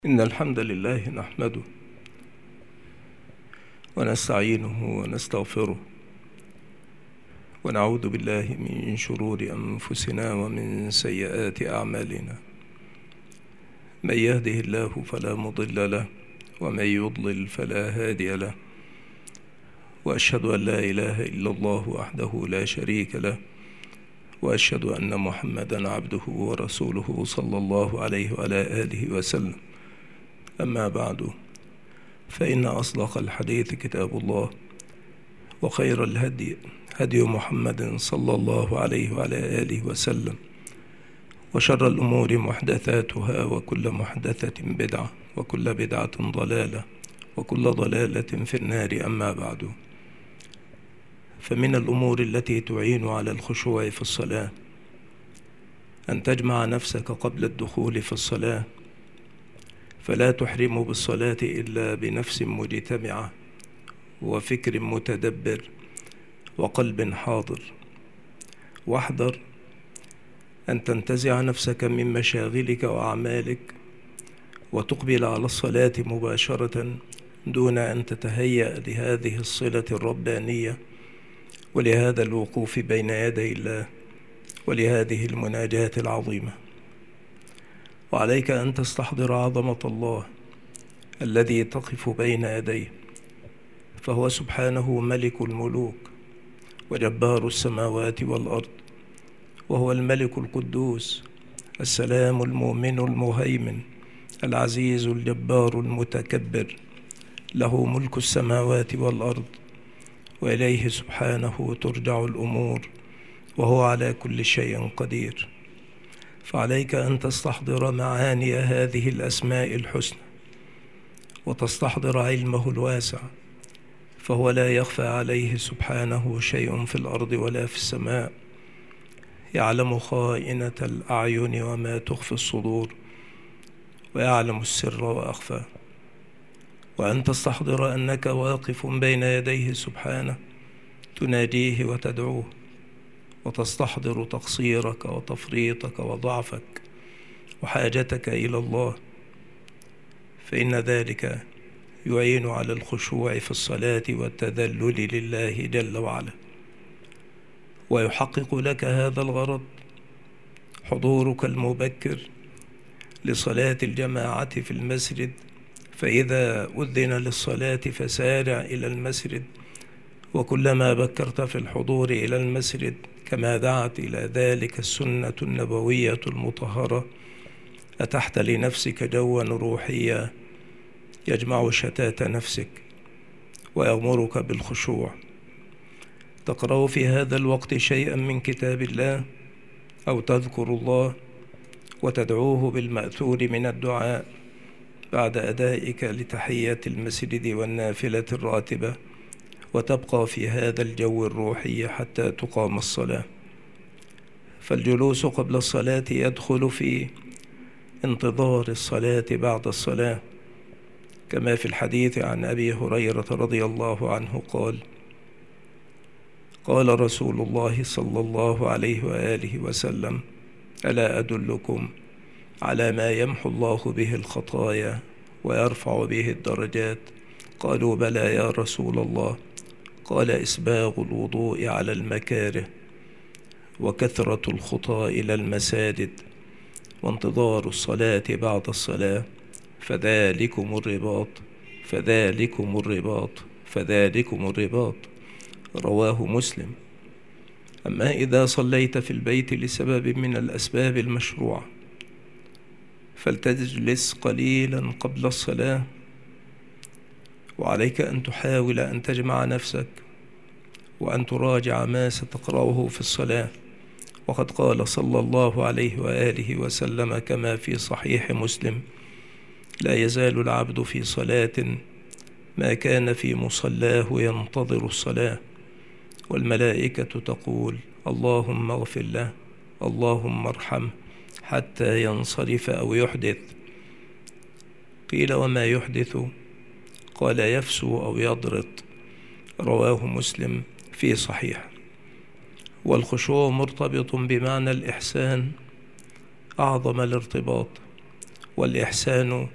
إن الحمد لله نحمده ونستعينه ونستغفره ونعوذ بالله من شرور أنفسنا ومن سيئات أعمالنا. من يهده الله فلا مضل له ومن يضلل فلا هادي له، وأشهد أن لا إله إلا الله وحده لا شريك له، وأشهد أن محمدا عبده ورسوله صلى الله عليه وعلى آله وسلم. أما بعد، فإن أصدق الحديث كتاب الله، وخير الهدي هدي محمد صلى الله عليه وعلى آله وسلم، وشر الأمور محدثاتها، وكل محدثة بدعة، وكل بدعة ضلالة، وكل ضلالة في النار. أما بعد، فمن الأمور التي تعين على الخشوع في الصلاة أن تجمع نفسك قبل الدخول في الصلاة، فلا تحرم بالصلاة إلا بنفس مجتمعة وفكر متدبر وقلب حاضر. واحذر أن تنتزع نفسك من مشاغلك وأعمالك وتقبل على الصلاة مباشرة دون أن تتهيأ لهذه الصلة الربانية ولهذا الوقوف بين يدي الله ولهذه المناجاة العظيمة. وعليك أن تستحضر عظمة الله الذي تقف بين يديه، فهو سبحانه ملك الملوك وجبار السماوات والأرض، وهو الملك القدوس السلام المؤمن المهيمن العزيز الجبار المتكبر، له ملك السماوات والأرض، وإليه سبحانه ترجع الأمور، وهو على كل شيء قدير. فعليك أن تستحضر معاني هذه الأسماء الحسنى وتستحضر علمه الواسع، فهو لا يخفى عليه سبحانه شيء في الأرض ولا في السماء، يعلم خائنة الأعين وما تخفي الصدور، ويعلم السر وأخفى. وأن تستحضر أنك واقف بين يديه سبحانه تناديه وتدعوه، وتستحضر تقصيرك وتفريطك وضعفك وحاجتك إلى الله، فإن ذلك يعين على الخشوع في الصلاة والتذلل لله جل وعلا. ويحقق لك هذا الغرض حضورك المبكر لصلاة الجماعة في المسجد، فإذا أذن للصلاة فسارع إلى المسجد، وكلما بكرت في الحضور إلى المسجد كما دعت إلى ذلك السنة النبوية المطهرة، أتحت لنفسك جوا روحيا يجمع شتات نفسك ويغمرك بالخشوع. تقرأ في هذا الوقت شيئا من كتاب الله أو تذكر الله وتدعوه بالمأثور من الدعاء بعد أدائك لتحية المسجد والنافلة الراتبة، وتبقى في هذا الجو الروحي حتى تقام الصلاة. فالجلوس قبل الصلاة يدخل في انتظار الصلاة بعد الصلاة، كما في الحديث عن أبي هريرة رضي الله عنه قال: قال رسول الله صلى الله عليه وآله وسلم: ألا أدلكم على ما يمحو الله به الخطايا ويرفع به الدرجات؟ قالوا: بلى يا رسول الله. قال: إسباغ الوضوء على المكاره، وكثرة الخطى إلى المساجد، وانتظار الصلاة بعد الصلاة، فذلكم الرباط فذلكم الرباط فذلكم الرباط. رواه مسلم. أما إذا صليت في البيت لسبب من الأسباب المشروعة، فلتجلس قليلا قبل الصلاة، وعليك أن تحاول أن تجمع نفسك وأن تراجع ما ستقرأه في الصلاة. وقد قال صلى الله عليه وآله وسلم كما في صحيح مسلم: لا يزال العبد في صلاة ما كان في مصلاه ينتظر الصلاة، والملائكة تقول: اللهم اغفر له، اللهم ارحمه، حتى ينصرف أو يحدث. قيل: وما يحدث؟ قال: يفسو أو يضرط. رواه مسلم في صحيح. والخشوع مرتبط بمعنى الإحسان أعظم الارتباط، والإحسان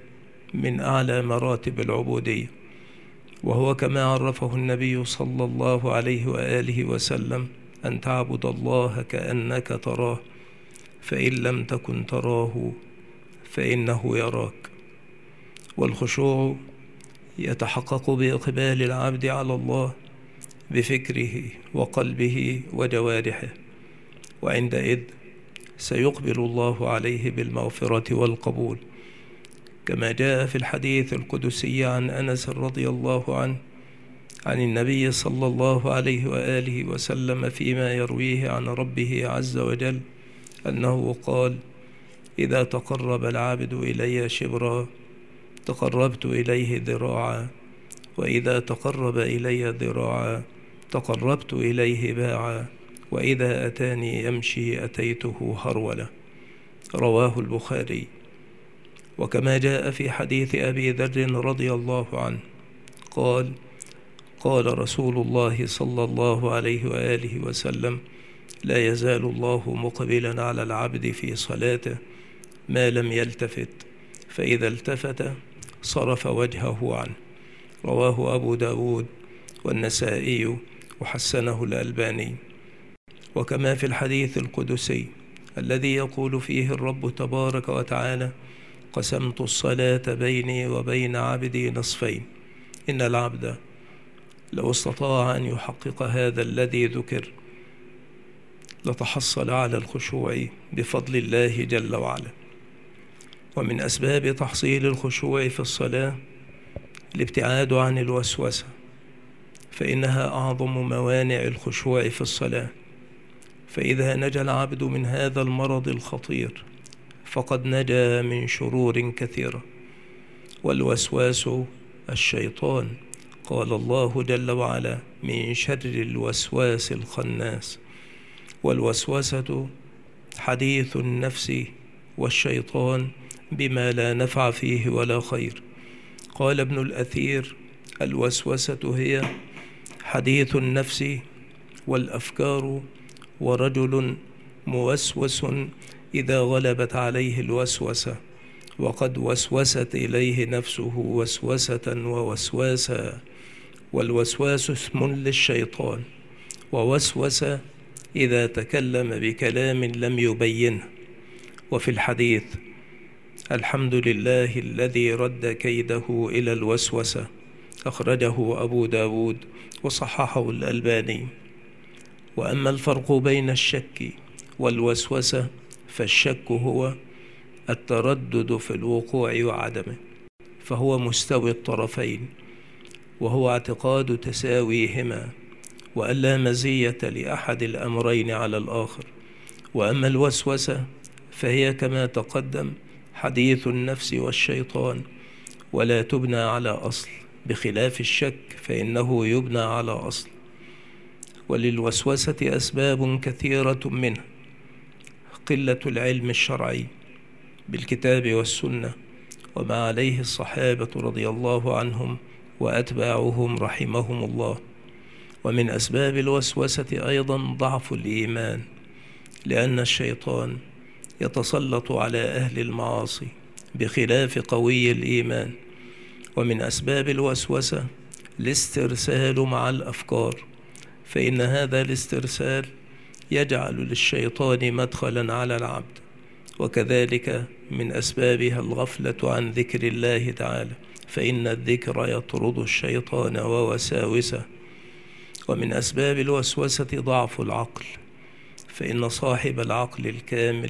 من أعلى مراتب العبودية، وهو كما عرفه النبي صلى الله عليه وآله وسلم: أن تعبد الله كأنك تراه، فإن لم تكن تراه فإنه يراك. والخشوع يتحقق بإقبال العبد على الله بفكره وقلبه وجوارحه، وعندئذ سيقبل الله عليه بالمغفرة والقبول، كما جاء في الحديث القدسي عن أنس رضي الله عنه عن النبي صلى الله عليه وآله وسلم فيما يرويه عن ربه عز وجل أنه قال: إذا تقرب العبد إلي شبرا تقربت إليه ذراعا، وإذا تقرب إلي ذراعا تقربت إليه باعا، وإذا أتاني يمشي أتيته هرولة. رواه البخاري. وكما جاء في حديث أبي ذر رضي الله عنه قال: قال رسول الله صلى الله عليه وآله وسلم: لا يزال الله مقبلا على العبد في صلاته ما لم يلتفت، فإذا التفت صرف وجهه عنه. رواه أبو داود والنسائي وحسنه الألباني. وكما في الحديث القدسي الذي يقول فيه الرب تبارك وتعالى: قسمت الصلاة بيني وبين عبدي نصفين، إن العبد لو استطاع أن يحقق هذا الذي ذكر لتحصل على الخشوع بفضل الله جل وعلا. ومن أسباب تحصيل الخشوع في الصلاة الابتعاد عن الوسوسة، فإنها أعظم موانع الخشوع في الصلاة. فإذا نجا العبد من هذا المرض الخطير فقد نجا من شرور كثيرة. والوسواس الشيطان، قال الله جل وعلا: من شر الوسواس الخناس. والوسوسة حديث النفس والشيطان بما لا نفع فيه ولا خير. قال ابن الأثير: الوسوسة هي حديث النفس والأفكار، ورجل موسوس إذا غلبت عليه الوسوسة وقد وسوست إليه نفسه وسوسة ووسواسا. والوسواس اسم للشيطان، ووسوس إذا تكلم بكلام لم يبينه. وفي الحديث: الحمد لله الذي رد كيده إلى الوسوسة، أخرجه أبو داود وصححه الألباني. وأما الفرق بين الشك والوسوسة فالشك هو التردد في الوقوع وعدمه، فهو مستوي الطرفين، وهو اعتقاد تساويهما وأن لا مزية لأحد الأمرين على الآخر. وأما الوسوسة فهي كما تقدم حديث النفس والشيطان، ولا تبنى على أصل، بخلاف الشك فإنه يبنى على أصل. وللوسوسة أسباب كثيرة، منها قلة العلم الشرعي بالكتاب والسنة وما عليه الصحابة رضي الله عنهم وأتباعهم رحمهم الله. ومن أسباب الوسوسة أيضا ضعف الإيمان، لأن الشيطان يتسلط على أهل المعاصي بخلاف قوي الإيمان. ومن أسباب الوسوسة الاسترسال مع الأفكار، فإن هذا الاسترسال يجعل للشيطان مدخلا على العبد. وكذلك من أسبابها الغفلة عن ذكر الله تعالى، فإن الذكر يطرد الشيطان ووساوسه. ومن أسباب الوسوسة ضعف العقل، فإن صاحب العقل الكامل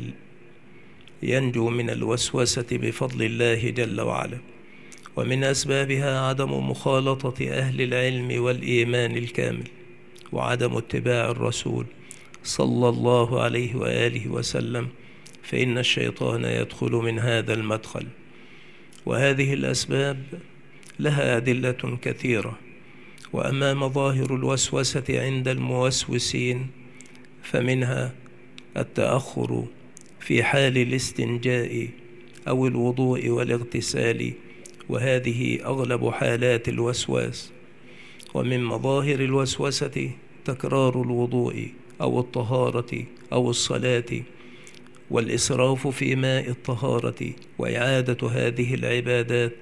ينجو من الوسوسة بفضل الله جل وعلا. ومن أسبابها عدم مخالطة أهل العلم والإيمان الكامل، وعدم اتباع الرسول صلى الله عليه وآله وسلم، فإن الشيطان يدخل من هذا المدخل. وهذه الأسباب لها أدلة كثيرة. وأما مظاهر الوسوسة عند الموسوسين فمنها التأخر في حال الاستنجاء أو الوضوء والاغتسال، وهذه أغلب حالات الوسواس. ومن مظاهر الوسوسة تكرار الوضوء أو الطهارة أو الصلاة، والإسراف في ماء الطهارة وإعادة هذه العبادات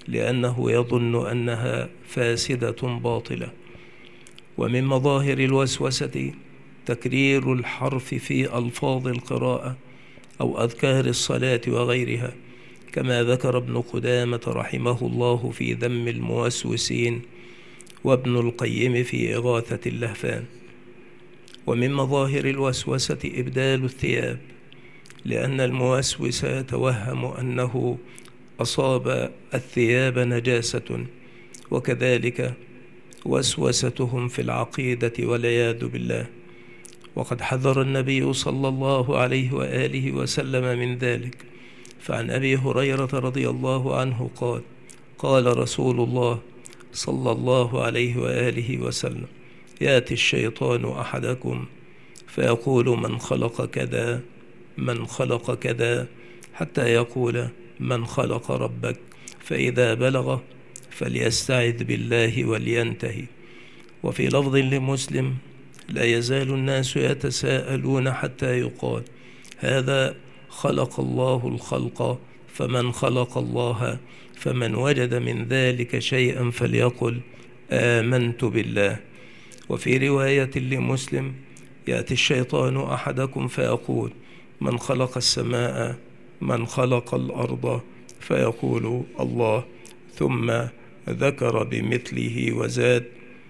لأنه يظن أنها فاسدة باطلة. ومن مظاهر الوسوسة تكرير الحرف في ألفاظ القراءة أو أذكار الصلاة وغيرها، كما ذكر ابن قدامة رحمه الله في ذم الموسوسين، وابن القيم في إغاثة اللهفان. ومن مظاهر الوسوسة إبدال الثياب، لأن الموسوس يتوهم أنه أصاب الثياب نجاسة، وكذلك وسوستهم في العقيدة والعياذ بالله. وقد حذر النبي صلى الله عليه وآله وسلم من ذلك، فعن أبي هريرة رضي الله عنه قال: قال رسول الله صلى الله عليه وآله وسلم: يأتي الشيطان أحدكم فيقول من خلق كذا من خلق كذا، حتى يقول من خلق ربك، فإذا بلغ فليستعذ بالله ولينتهي. وفي لفظ لمسلم: لا يزال الناس يتساءلون حتى يقال هذا خلق الله الخلق، فمن خلق الله، فمن وجد من ذلك شيئا فليقل آمنت بالله. وفي رواية لمسلم: يأتي الشيطان أحدكم فيقول من خلق السماء من خلق الأرض، فيقول الله، ثم ذكر بمثله وزاد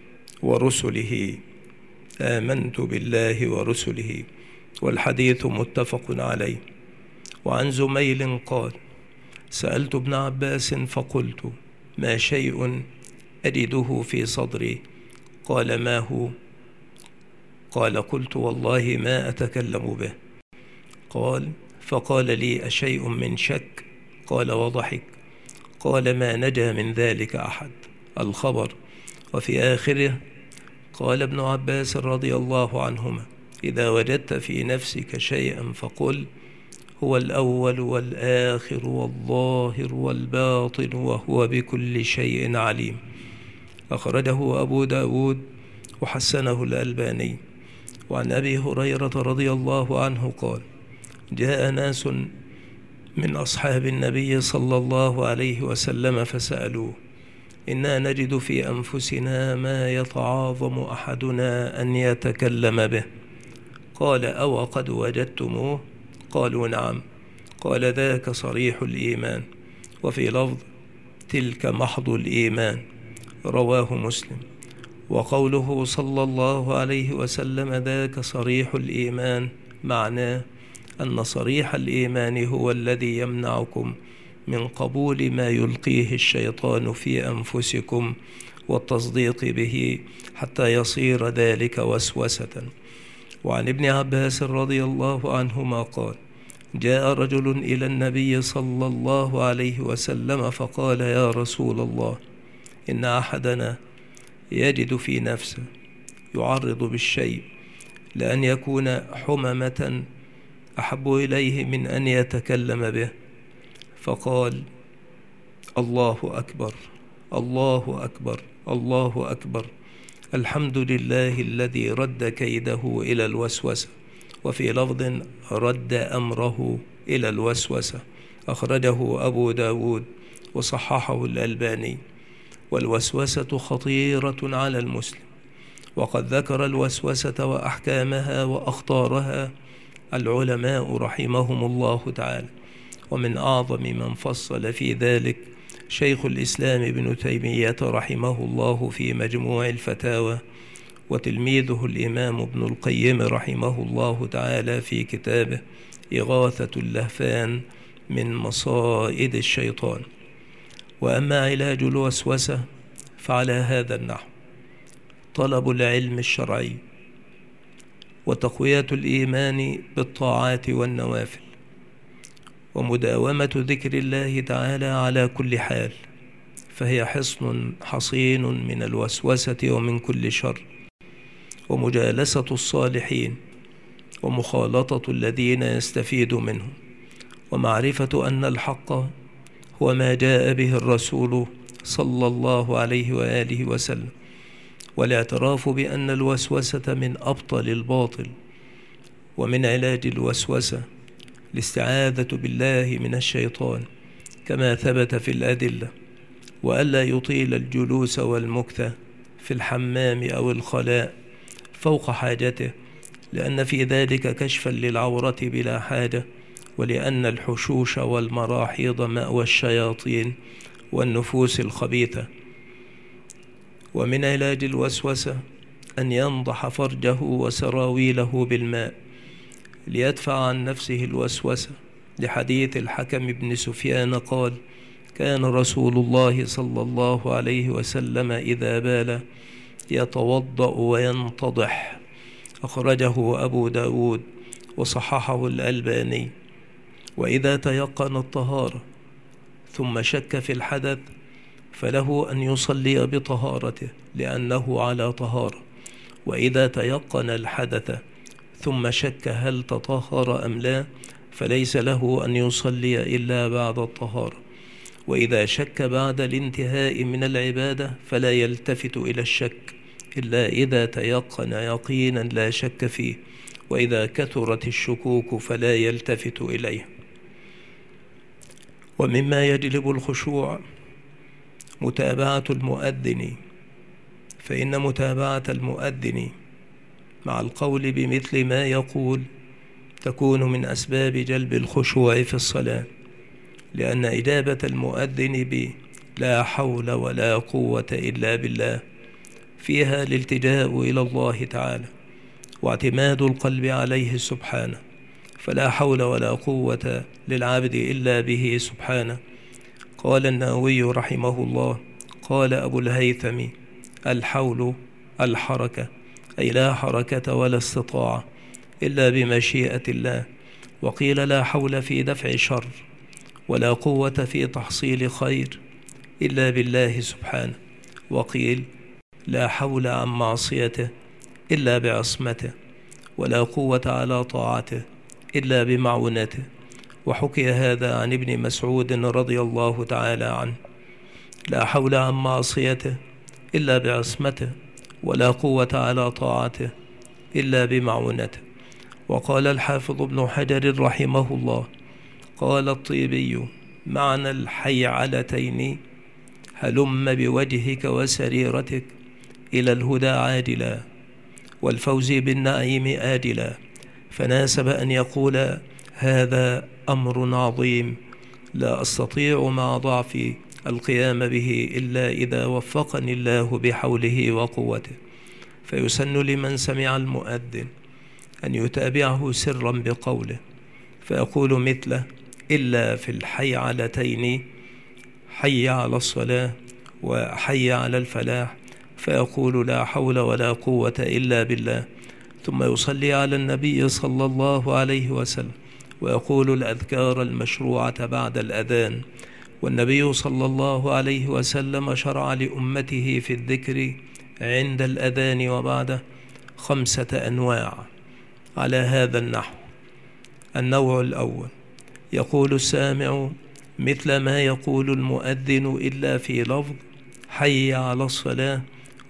ورسله، آمنت بالله ورسله. والحديث متفق عليه. وعن زميل قال: سألت ابن عباس فقلت ما شيء أجده في صدري؟ قال: ما هو؟ قال: قلت والله ما أتكلم به. قال: فقال لي أشيء من شك؟ قال وضحك. قال: ما نجا من ذلك أحد. الخبر. وفي آخره قال ابن عباس رضي الله عنهما: إذا وجدت في نفسك شيئا فقل هو الأول والآخر والظاهر والباطن وهو بكل شيء عليم. أخرجه أبو داود وحسنه الألباني. وعن أبي هريرة رضي الله عنه قال: جاء ناس من أصحاب النبي صلى الله عليه وسلم فسألوه: إنا نجد في أنفسنا ما يتعاظم أحدنا أن يتكلم به. قال: أو قد وجدتموه؟ قالوا: نعم. قال: ذاك صريح الإيمان. وفي لفظ: تلك محض الإيمان. رواه مسلم. وقوله صلى الله عليه وسلم ذاك صريح الإيمان معناه أن صريح الإيمان هو الذي يمنعكم من قبول ما يلقيه الشيطان في أنفسكم والتصديق به حتى يصير ذلك وسوسة. وعن ابن عباس رضي الله عنهما قال: جاء رجل إلى النبي صلى الله عليه وسلم فقال: يا رسول الله، إن أحدنا يجد في نفسه يعرض بالشيء لأن يكون حممة أحب إليه من أن يتكلم به. فقال: الله أكبر الله أكبر الله أكبر، الحمد لله الذي رد كيده إلى الوسوسة. وفي لفظ: رد أمره إلى الوسوسة. أخرجه أبو داود وصححه الألباني. والوسوسة خطيرة على المسلم، وقد ذكر الوسوسة وأحكامها وأخطارها العلماء رحمهم الله تعالى. ومن أعظم من فصل في ذلك شيخ الإسلام ابن تيمية رحمه الله في مجموع الفتاوى، وتلميذه الإمام ابن القيم رحمه الله تعالى في كتابه إغاثة اللهفان من مصائد الشيطان. وأما علاج الوسوسة فعلى هذا النحو: طلب العلم الشرعي، وتقوية الإيمان بالطاعات والنوافل، ومداومة ذكر الله تعالى على كل حال، فهي حصن حصين من الوسوسة ومن كل شر، ومجالسة الصالحين، ومخالطة الذين يستفيد منهم، ومعرفة أن الحق هو ما جاء به الرسول صلى الله عليه وآله وسلم، والاعتراف بأن الوسوسة من أبطل الباطل. ومن علاج الوسوسة الاستعاذة بالله من الشيطان كما ثبت في الأدلة، وألا يطيل الجلوس والمكث في الحمام أو الخلاء فوق حاجته، لأن في ذلك كشفا للعورة بلا حاجة، ولأن الحشوش والمراحيض مأوى الشياطين والنفوس الخبيثة. ومن علاج الوسوسة أن ينضح فرجه وسراويله بالماء ليدفع عن نفسه الوسوسة، لحديث الحكم بن سفيان قال: كان رسول الله صلى الله عليه وسلم إذا بال يتوضأ وينتضح، أخرجه أبو داود وصححه الألباني. وإذا تيقن الطهارة ثم شك في الحدث فله أن يصلي بطهارته لأنه على طهارة، وإذا تيقن الحدث ثم شك هل تطهر أم لا فليس له أن يصلي إلا بعد الطهارة. وإذا شك بعد الانتهاء من العبادة فلا يلتفت إلى الشك إلا إذا تيقن يقينا لا شك فيه، وإذا كثرت الشكوك فلا يلتفت إليه. ومما يجلب الخشوع متابعة المؤذن، فإن متابعة المؤذن مع القول بمثل ما يقول تكون من أسباب جلب الخشوع في الصلاة، لأن إجابة المؤذن لا حول ولا قوة إلا بالله فيها الالتجاء إلى الله تعالى واعتماد القلب عليه سبحانه، فلا حول ولا قوة للعبد إلا به سبحانه. قال النووي رحمه الله: قال أبو الهيثم: الحول الحركة، أي لا حركة ولا استطاعة إلا بمشيئة الله. وقيل لا حول في دفع شر ولا قوة في تحصيل خير إلا بالله سبحانه. وقيل لا حول عن معصيته إلا بعصمته، ولا قوة على طاعته إلا بمعونته. وحكي هذا عن ابن مسعود رضي الله تعالى عنه: لا حول عن معصيته إلا بعصمته، ولا قوة على طاعته إلا بمعونته. وقال الحافظ ابن حجر رحمه الله: قال الطيبي: معنى الحيعلتين هلم بوجهك وسريرتك إلى الهدى عاجلا والفوز بالنعيم آجلا. فناسب أن يقول: هذا أمر عظيم لا أستطيع مع ضعفي القيام به إلا إذا وفقني الله بحوله وقوته. فيسن لمن سمع المؤذن أن يتابعه سرا بقوله، فيقول مثله: إلا في الحيعلتين، حي على الصلاة وحي على الفلاح، فيقول: لا حول ولا قوة إلا بالله، ثم يصلي على النبي صلى الله عليه وسلم ويقول الأذكار المشروعة بعد الأذان. والنبي صلى الله عليه وسلم شرع لأمته في الذكر عند الأذان وبعده 5 أنواع على هذا النحو. النوع الأول: يقول السامع مثل ما يقول المؤذن إلا في لفظ حي على الصلاة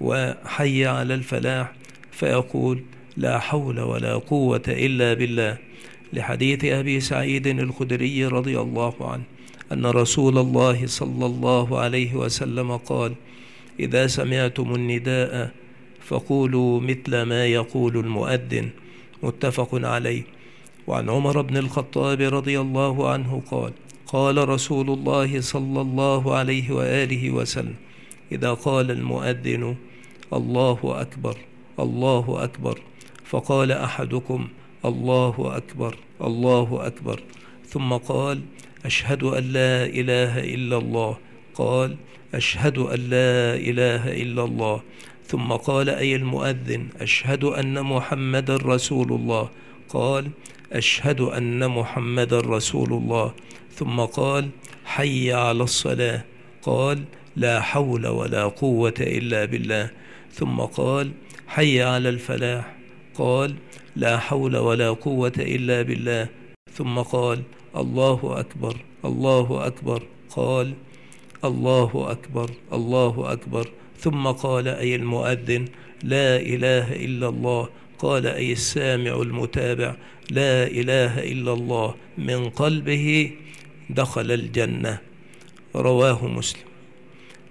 وحي على الفلاح، فيقول: لا حول ولا قوة إلا بالله، لحديث أبي سعيد الخدري رضي الله عنه أن رسول الله صلى الله عليه وسلم قال: إذا سمعتم النداء فقولوا مثل ما يقول المؤذن، متفق عليه. وعن عمر بن الخطاب رضي الله عنه قال: قال رسول الله صلى الله عليه وآله وسلم: إذا قال المؤذن الله أكبر الله أكبر، فقال أحدكم الله أكبر الله أكبر، ثم قال: أشهد أن لا إله إلا الله، قال: أشهد أن لا إله إلا الله، ثم قال أي المؤذن: أشهد أن محمد رسول الله، قال: أشهد أن محمد رسول الله، ثم قال: حي على الصلاة، قال: لا حول ولا قوة إلا بالله، ثم قال: حي على الفلاح، قال: لا حول ولا قوة إلا بالله، ثم قال: الله أكبر الله أكبر، قال: الله أكبر الله أكبر، ثم قال أي المؤذن: لا إله إلا الله، قال أي السامع المتابع: لا إله إلا الله، من قلبه دخل الجنة. رواه مسلم.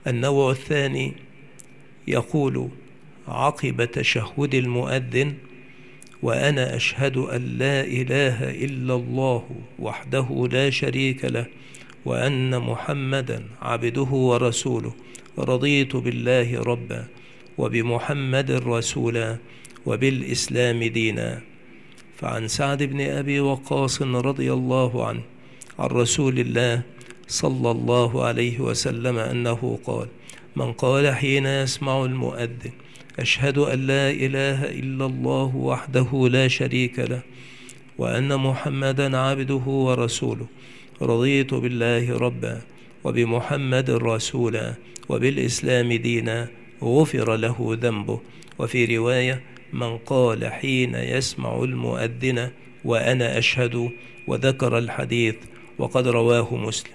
النوع الثاني يقول عقب تشهد المؤذن: وأنا أشهد أن لا إله إلا الله وحده لا شريك له وأن محمدا عبده ورسوله، رضيت بالله ربا وبمحمد رسولا وبالإسلام دينا. فعن سعد بن أبي وقاص رضي الله عنه عن رسول الله صلى الله عليه وسلم أنه قال: من قال حين يسمع المؤذن: أشهد أن لا إله إلا الله وحده لا شريك له وأن محمدا عبده ورسوله، رضيت بالله ربا وبمحمد رسولا وبالإسلام دينا، غفر له ذنبه. وفي رواية: من قال حين يسمع المؤذن: وأنا أشهد، وذكر الحديث وقد رواه مسلم.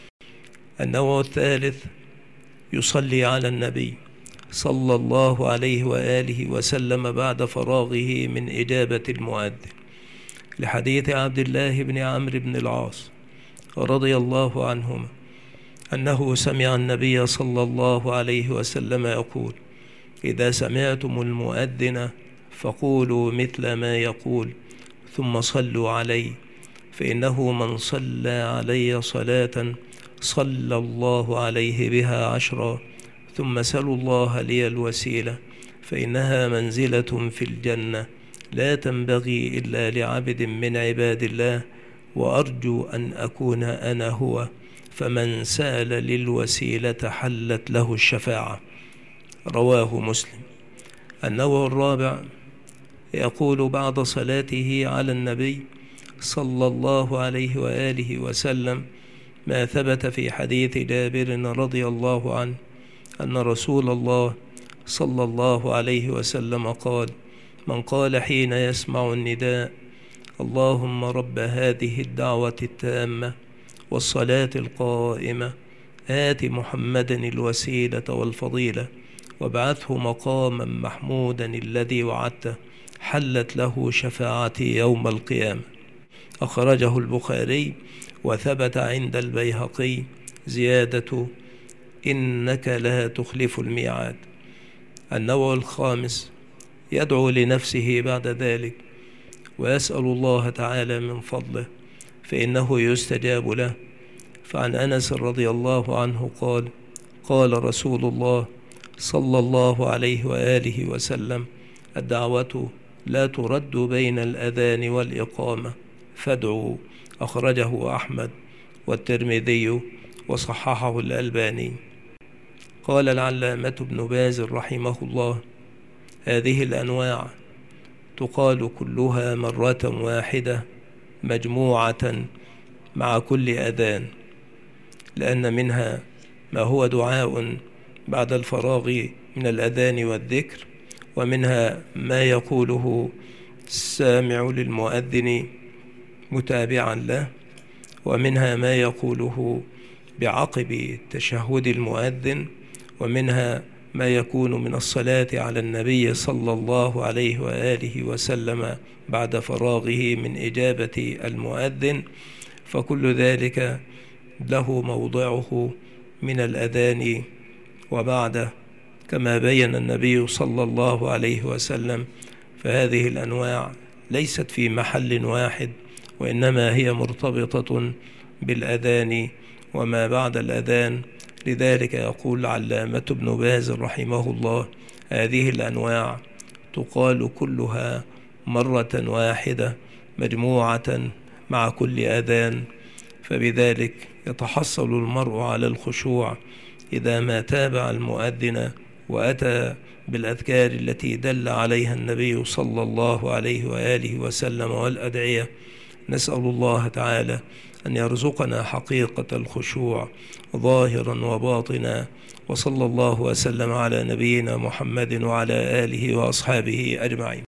النوع الثالث يصلي على النبي صلى الله عليه وآله وسلم بعد فراغه من إجابة المؤذن، لحديث عبد الله بن عمرو بن العاص رضي الله عنهما أنه سمع النبي صلى الله عليه وسلم يقول: إذا سمعتم المؤذن فقولوا مثل ما يقول ثم صلوا عليه، فإنه من صلى علي صلاة صلى الله عليه بها 10، ثم سلوا الله لي الوسيلة فإنها منزلة في الجنة لا تنبغي إلا لعبد من عباد الله، وأرجو أن أكون أنا هو، فمن سأل للوسيلة حلت له الشفاعة. رواه مسلم. النوع الرابع يقول بعد صلاته على النبي صلى الله عليه وآله وسلم ما ثبت في حديث جابر رضي الله عنه أن رسول الله صلى الله عليه وسلم قال: من قال حين يسمع النداء: اللهم رب هذه الدعوة التامة والصلاة القائمة آت محمدا الوسيلة والفضيلة وابعثه مقاما محمودا الذي وعدته، حلت له شفاعتي يوم القيامة. أخرجه البخاري، وثبت عند البيهقي زيادة: إنك لا تخلف الميعاد. النوع الخامس يدعو لنفسه بعد ذلك ويسأل الله تعالى من فضله فإنه يستجاب له. فعن أنس رضي الله عنه قال: قال رسول الله صلى الله عليه وآله وسلم: الدعوة لا ترد بين الأذان والإقامة فادعوا. أخرجه أحمد والترمذي وصححه الألباني. قال العلامة ابن باز رحمه الله: هذه الأنواع تقال كلها مرة واحدة مجموعة مع كل أذان، لأن منها ما هو دعاء بعد الفراغ من الأذان والذكر، ومنها ما يقوله السامع للمؤذن متابعا له، ومنها ما يقوله بعقب تشهد المؤذن، ومنها ما يكون من الصلاة على النبي صلى الله عليه وآله وسلم بعد فراغه من إجابة المؤذن. فكل ذلك له موضعه من الأذان وبعده كما بين النبي صلى الله عليه وسلم. فهذه الأنواع ليست في محل واحد، وإنما هي مرتبطة بالأذان وما بعد الأذان. لذلك يقول علامة ابن باز رحمه الله: هذه الأنواع تقال كلها مرة واحدة مجموعة مع كل أذان، فبذلك يتحصل المرء على الخشوع إذا ما تابع المؤذن وأتى بالأذكار التي دل عليها النبي صلى الله عليه وآله وسلم والأدعية. نسأل الله تعالى أن يرزقنا حقيقة الخشوع ظاهرا وباطنا، وصلى الله وسلم على نبينا محمد وعلى آله وأصحابه أجمعين.